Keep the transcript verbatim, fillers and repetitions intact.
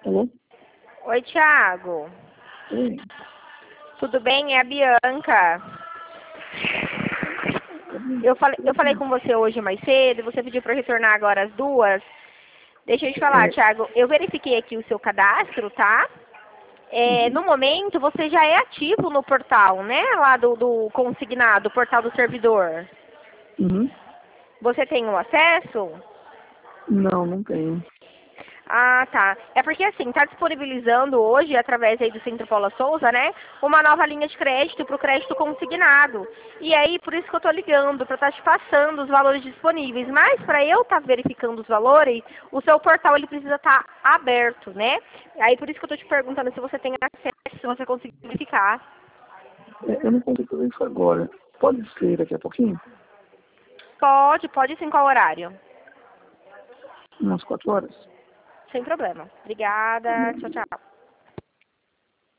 Alô? Oi, Thiago. Oi. Tudo bem? É a Bianca. Eu falei, eu falei com você hoje mais cedo, você pediu para retornar agora às duas. Deixa eu te falar, É, Thiago, eu verifiquei aqui o seu cadastro, tá? É, uhum, no momento, você já é ativo no portal, né? Lá do, do consignado, portal do servidor. uhum. Você tem o acesso? Não, não tenho. Ah, tá. É porque assim, tá disponibilizando hoje, através aí do Centro Paula Souza, né, uma nova linha de crédito para o crédito consignado. E aí, por isso que eu tô ligando, para estar te passando os valores disponíveis. Mas para eu estar verificando os valores, o seu portal ele precisa estar aberto, né? Aí por isso que eu tô te perguntando se você tem acesso, se você conseguir verificar. É, eu não consigo fazer isso agora. Pode ser daqui a pouquinho? Pode, pode sim, qual horário? Umas quatro horas? Sem problema. Obrigada. Tchau, tchau.